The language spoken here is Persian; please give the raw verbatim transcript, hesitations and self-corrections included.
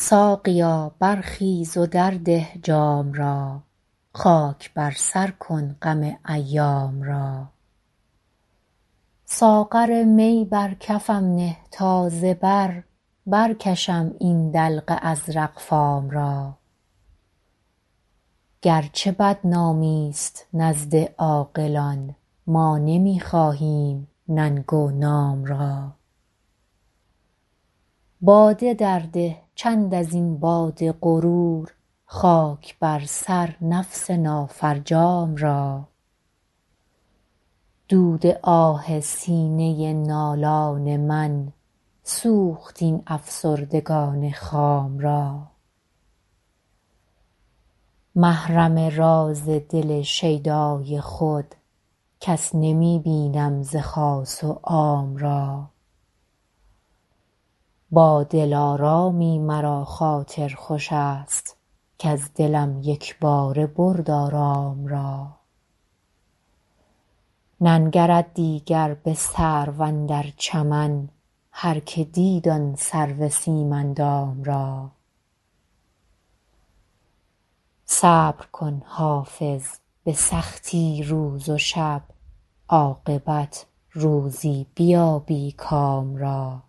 ساقیا برخیز و درده جام را خاک بر سر کن غم ایام را ساغر می بر کفم نه تا ز بر برکشم این دلق ازرق فام را گرچه بدنامی است نزد عاقلان ما نمی خواهیم ننگ و نام را باده درده چند از این باده غرور خاک بر سر نفس نافرجام را دود آه سینه نالان من سوخت این افسردگان خام را محرم راز دل شیدای خود کس نمی بینم ز خاص و عام را با دلارامی مرا خاطر خوش است کز دلم یکباره برد آرام را ننگرد دیگر به سرو اندر چمن هر که دید آن سرو سیم اندام را صبر کن حافظ به سختی روز و شب عاقبت روزی بیابی کام را